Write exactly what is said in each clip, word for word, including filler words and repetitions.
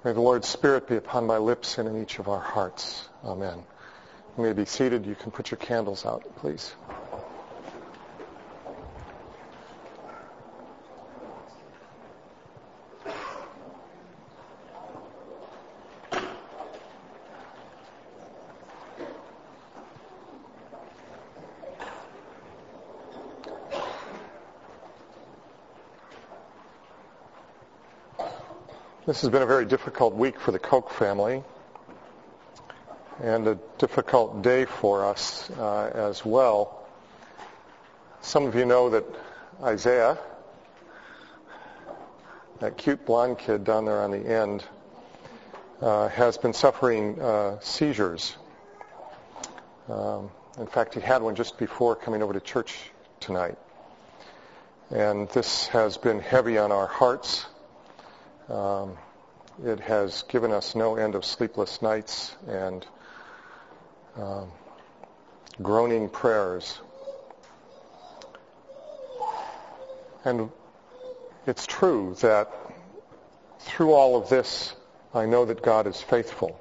May the Lord's Spirit be upon my lips and in each of our hearts. Amen. You may be seated. You can put your candles out, please. This has been a very difficult week for the Koch family and a difficult day for us uh, as well. Some of you know that Isaiah, that cute blonde kid down there on the end, uh, has been suffering uh, seizures. Um, in fact, he had one just before coming over to church tonight. And this has been heavy on our hearts. Um, it has given us no end of sleepless nights and um, groaning prayers. And it's true that through all of this, I know that God is faithful.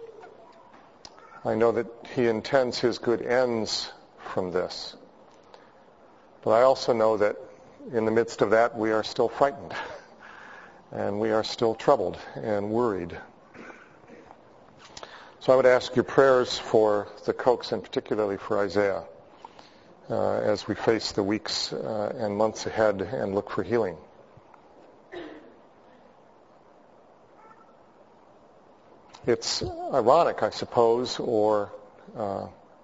I know that He intends His good ends from this. But I also know that in the midst of that, we are still frightened. And we are still troubled and worried. So I would ask your prayers for the Kochs and particularly for Isaiah uh, as we face the weeks uh, and months ahead and look for healing. It's ironic, I suppose, or uh,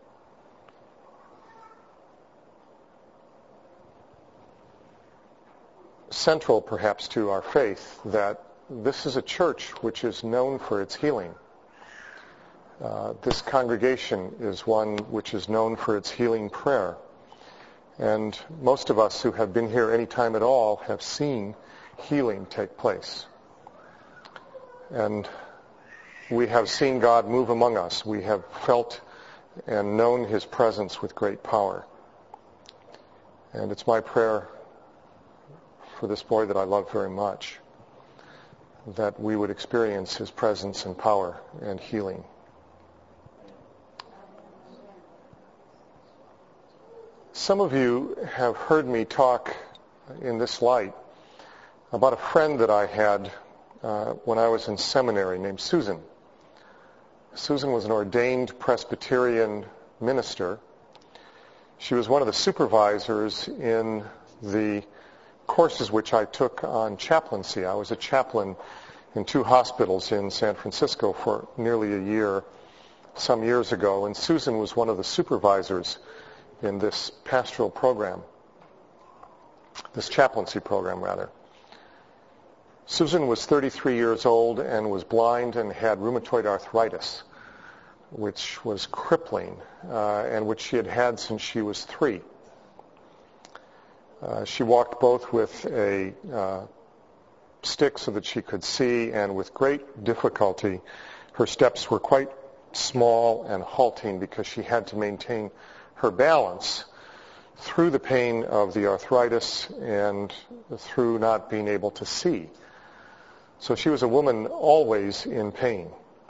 central perhaps to our faith that this is a church which is known for its healing. Uh, this congregation is one which is known for its healing prayer. And most of us who have been here any time at all have seen healing take place. And we have seen God move among us. We have felt and known His presence with great power. And it's my prayer for this boy that I love very much, that we would experience His presence and power and healing. Some of you have heard me talk in this light about a friend that I had uh, when I was in seminary named Susan. Susan was an ordained Presbyterian minister. She was one of the supervisors in the courses which I took on chaplaincy. I was a chaplain in two hospitals in San Francisco for nearly a year some years ago, and Susan was one of the supervisors in this pastoral program, this chaplaincy program rather. Susan was thirty-three years old and was blind and had rheumatoid arthritis, which was crippling, uh, and which she had had since she was three. Uh, she walked both with a uh, stick so that she could see, and with great difficulty. Her steps were quite small and halting because she had to maintain her balance through the pain of the arthritis and through not being able to see. So she was a woman always in pain.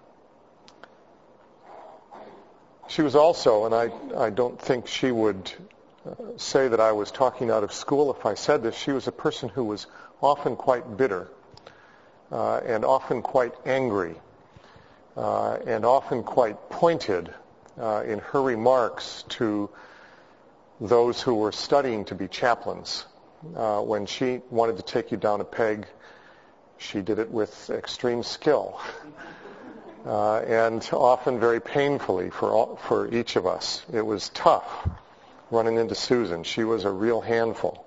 She was also, and I, I don't think she would Uh, say that I was talking out of school if I said this, she was a person who was often quite bitter uh, and often quite angry uh, and often quite pointed uh, in her remarks to those who were studying to be chaplains. Uh, when she wanted to take you down a peg, she did it with extreme skill uh, and often very painfully for all, for each of us. It was tough running into Susan. She was a real handful.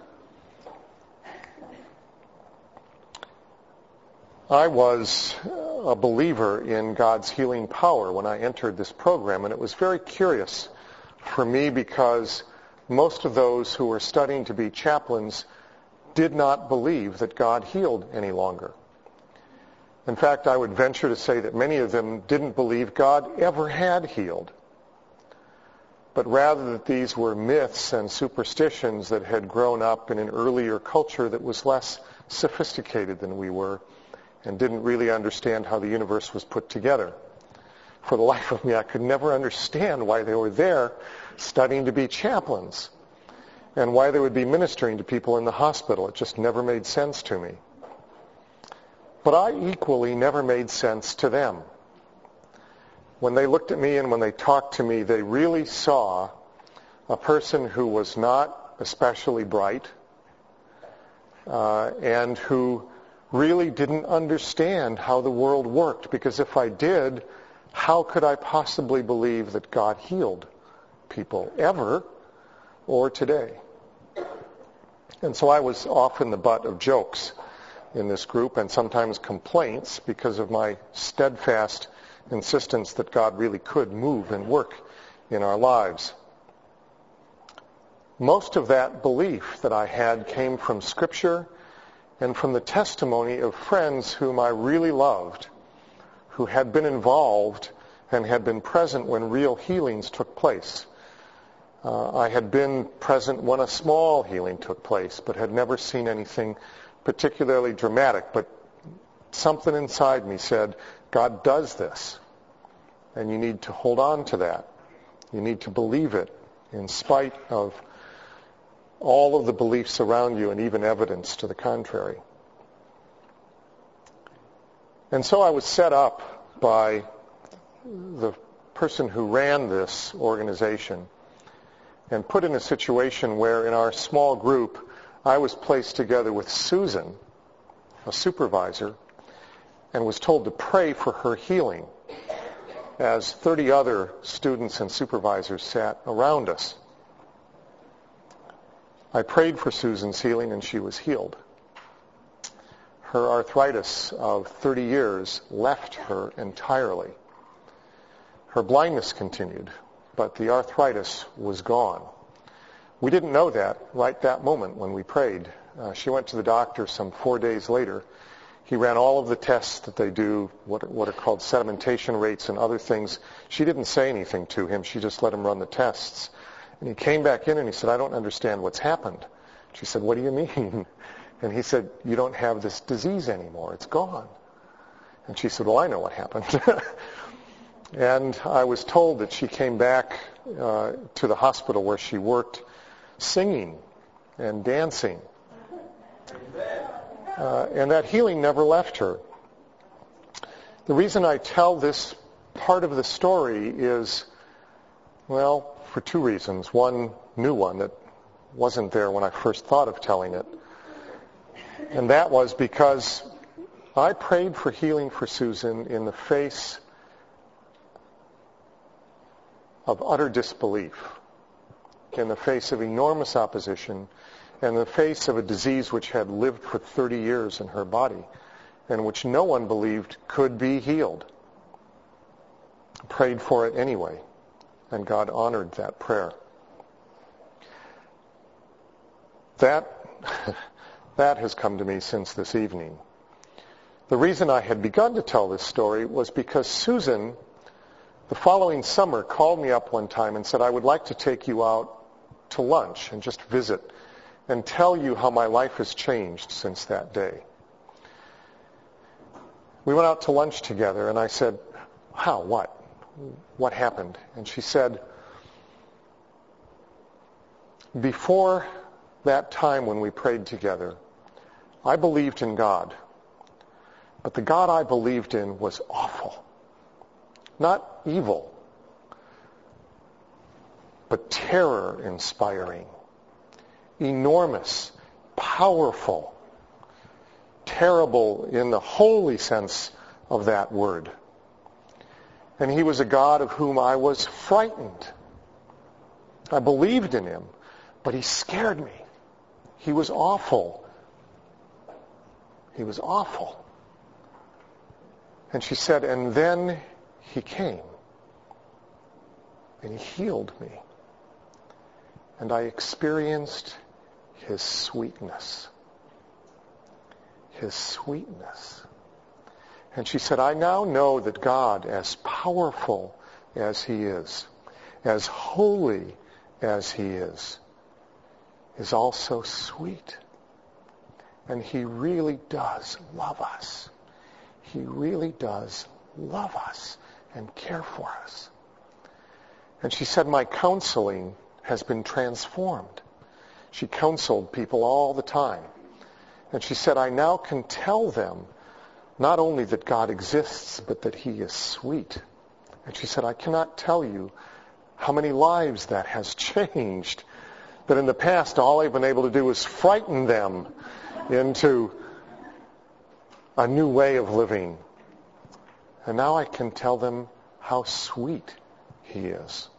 I was a believer in God's healing power when I entered this program, and it was very curious for me because most of those who were studying to be chaplains did not believe that God healed any longer. In fact, I would venture to say that many of them didn't believe God ever had healed, but rather that these were myths and superstitions that had grown up in an earlier culture that was less sophisticated than we were and didn't really understand how the universe was put together. For the life of me, I could never understand why they were there studying to be chaplains and why they would be ministering to people in the hospital. It just never made sense to me. But I equally never made sense to them. When they looked at me and when they talked to me, they really saw a person who was not especially bright uh, and who really didn't understand how the world worked. Because if I did, how could I possibly believe that God healed people ever or today? And so I was often the butt of jokes in this group and sometimes complaints because of my steadfast insistence that God really could move and work in our lives. Most of that belief that I had came from Scripture and from the testimony of friends whom I really loved, who had been involved and had been present when real healings took place. Uh, I had been present when a small healing took place, but had never seen anything particularly dramatic. But something inside me said, God does this, and you need to hold on to that. You need to believe it in spite of all of the beliefs around you and even evidence to the contrary. And so I was set up by the person who ran this organization and put in a situation where in our small group I was placed together with Susan, a supervisor, and was told to pray for her healing as thirty other students and supervisors sat around us. I prayed for Susan's healing and she was healed. Her arthritis of thirty years left her entirely. Her blindness continued, but the arthritis was gone. We didn't know that right that moment when we prayed. Uh, she went to the doctor some four days later. He ran all of the tests that they do, what, what are called sedimentation rates and other things. She didn't say anything to him. She just let him run the tests. And he came back in and he said, I don't understand what's happened. She said, what do you mean? And he said, you don't have this disease anymore. It's gone. And she said, well, I know what happened. And I was told that she came back uh, to the hospital where she worked singing and dancing. Uh, and that healing never left her. The reason I tell this part of the story is, well, for two reasons. One new one that wasn't there when I first thought of telling it. And that was because I prayed for healing for Susan in the face of utter disbelief, in the face of enormous opposition, in the face of a disease which had lived for thirty years in her body and which no one believed could be healed. I prayed for it anyway, and God honored that prayer. That, that has come to me since this evening. The reason I had begun to tell this story was because Susan, the following summer, called me up one time and said, I would like to take you out to lunch and just visit and tell you how my life has changed since that day. We went out to lunch together and I said, how, what? What happened? And she said, before that time when we prayed together, I believed in God. But the God I believed in was awful. Not evil, but terror-inspiring, enormous, powerful, terrible in the holy sense of that word. And he was a God of whom I was frightened. I believed in him, but he scared me. He was awful. He was awful. And she said, and then he came, and he healed me. And I experienced his sweetness. His sweetness. And she said, I now know that God, as powerful as he is, as holy as he is, is also sweet. And he really does love us. He really does love us and care for us. And she said, my counseling has been transformed. She counseled people all the time. And she said, I now can tell them not only that God exists, but that he is sweet. And she said, I cannot tell you how many lives that has changed. That in the past, all I've been able to do was frighten them into a new way of living. And now I can tell them how sweet he is.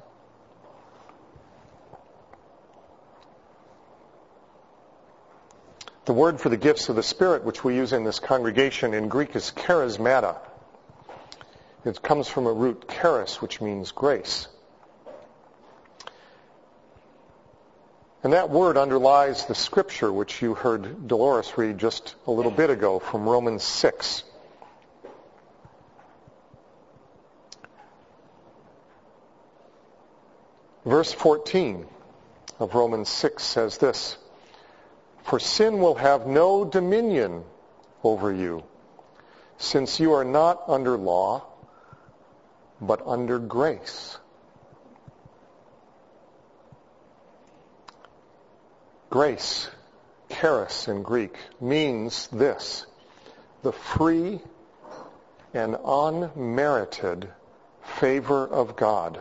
The word for the gifts of the Spirit, which we use in this congregation in Greek, is charismata. It comes from a root charis, which means grace. And that word underlies the scripture which you heard Dolores read just a little bit ago from Romans six. Verse fourteen of Romans six says this, for sin will have no dominion over you, since you are not under law, but under grace. Grace, charis in Greek, means this, the free and unmerited favor of God,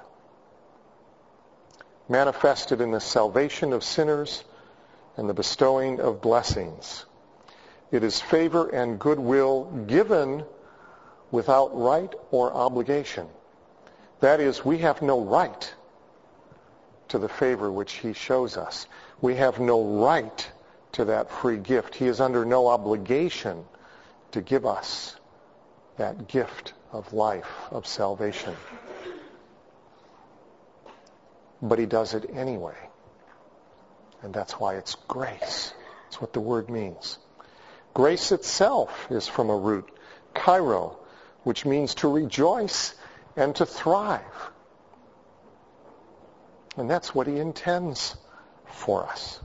manifested in the salvation of sinners and the bestowing of blessings. It is favor and goodwill given without right or obligation. That is, we have no right to the favor which he shows us. We have no right to that free gift. He is under no obligation to give us that gift of life, of salvation. But he does it anyway. And that's why it's grace. That's what the word means. Grace itself is from a root, kairo, which means to rejoice and to thrive. And that's what he intends for us.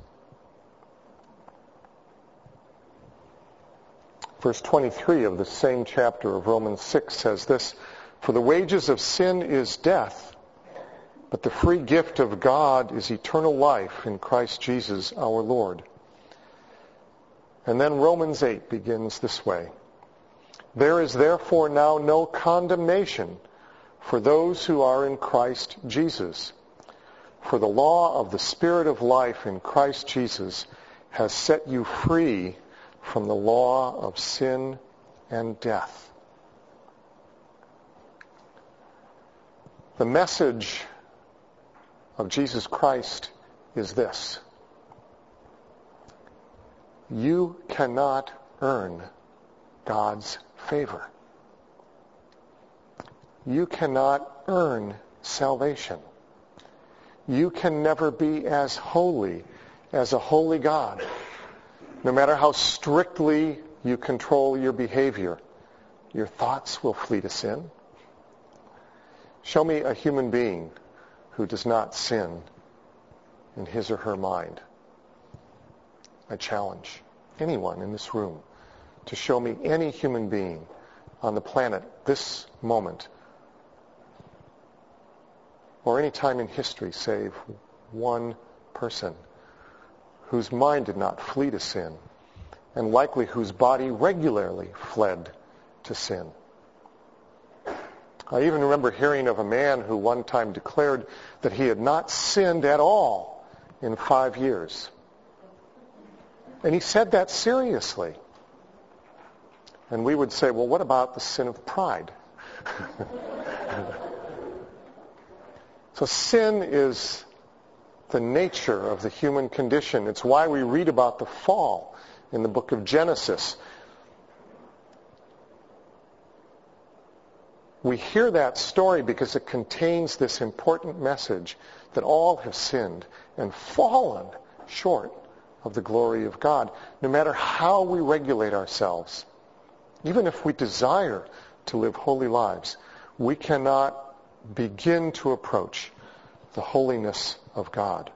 Verse twenty-three of the same chapter of Romans six says this, for the wages of sin is death, but the free gift of God is eternal life in Christ Jesus our Lord. And then Romans eight begins this way. There is therefore now no condemnation for those who are in Christ Jesus. For the law of the Spirit of life in Christ Jesus has set you free from the law of sin and death. The message of Jesus Christ is this. You cannot earn God's favor. You cannot earn salvation. You can never be as holy as a holy God. No matter how strictly you control your behavior, your thoughts will flee to sin. Show me a human being who does not sin in his or her mind. I challenge anyone in this room to show me any human being on the planet this moment or any time in history save one person whose mind did not flee to sin and likely whose body regularly fled to sin. I even remember hearing of a man who one time declared that he had not sinned at all in five years. And he said that seriously. And we would say, well, what about the sin of pride? So sin is the nature of the human condition. It's why we read about the fall in the book of Genesis. We hear that story because it contains this important message that all have sinned and fallen short of the glory of God. No matter how we regulate ourselves, even if we desire to live holy lives, we cannot begin to approach the holiness of God.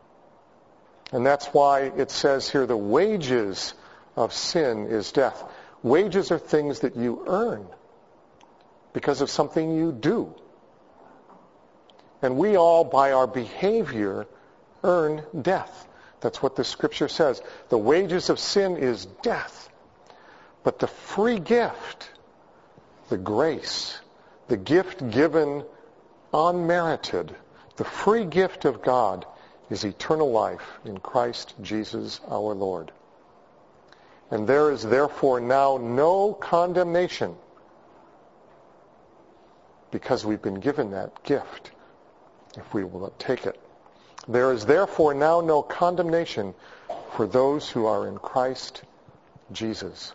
And that's why it says here the wages of sin is death. Wages are things that you earn because of something you do. And we all, by our behavior, earn death. That's what the scripture says. The wages of sin is death. But the free gift, the grace, the gift given unmerited, the free gift of God is eternal life in Christ Jesus our Lord. And there is therefore now no condemnation because we've been given that gift, if we will take it. There is therefore now no condemnation for those who are in Christ Jesus.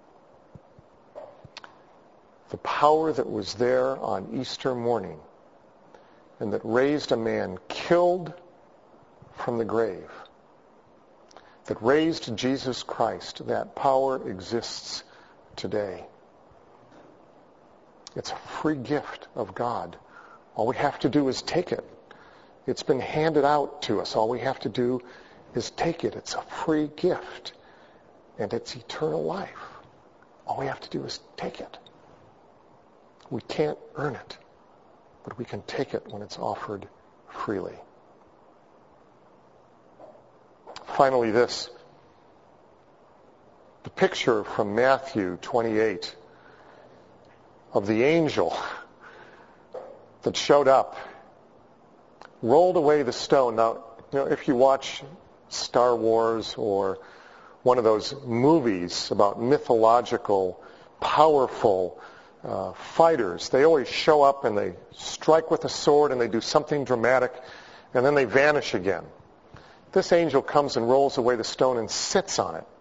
The power that was there on Easter morning and that raised a man killed from the grave, that raised Jesus Christ, that power exists today. It's a free gift of God. All we have to do is take it. It's been handed out to us. All we have to do is take it. It's a free gift. And it's eternal life. All we have to do is take it. We can't earn it, but we can take it when it's offered freely. Finally, this. The picture from Matthew twenty-eight of the angel that showed up, rolled away the stone. Now, you know, if you watch Star Wars or one of those movies about mythological, powerful uh, fighters, they always show up and they strike with a sword and they do something dramatic and then they vanish again. This angel comes and rolls away the stone and sits on it.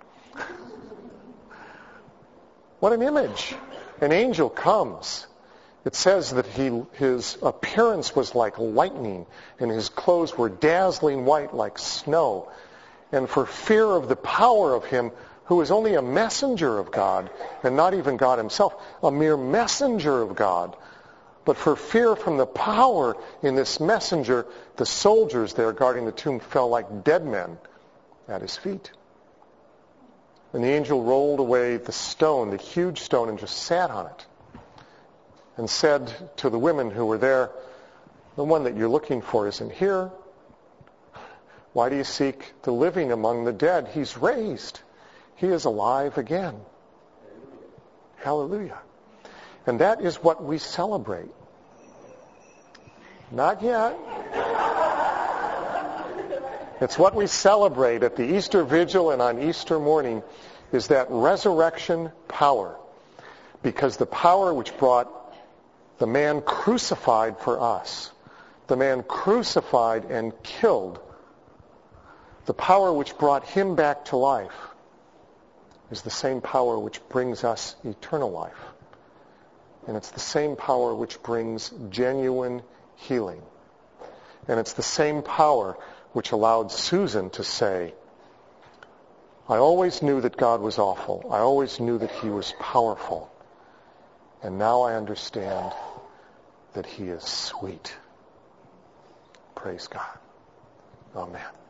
What an image. An angel comes. It says that he, his appearance was like lightning, and his clothes were dazzling white like snow. And for fear of the power of him, who is only a messenger of God, and not even God himself, a mere messenger of God, but for fear from the power in this messenger, the soldiers there guarding the tomb fell like dead men at his feet. And the angel rolled away the stone, the huge stone, and just sat on it. And said to the women who were there, the one that you're looking for isn't here. Why do you seek the living among the dead? He's raised. He is alive again. Hallelujah. And that is what we celebrate. Not yet. It's what we celebrate at the Easter Vigil and on Easter morning is that resurrection power. Because the power which brought the man crucified for us, the man crucified and killed, the power which brought him back to life is the same power which brings us eternal life. And it's the same power which brings genuine healing. And it's the same power which allowed Susan to say, I always knew that God was awful. I always knew that he was powerful. And now I understand that he is sweet. Praise God. Amen.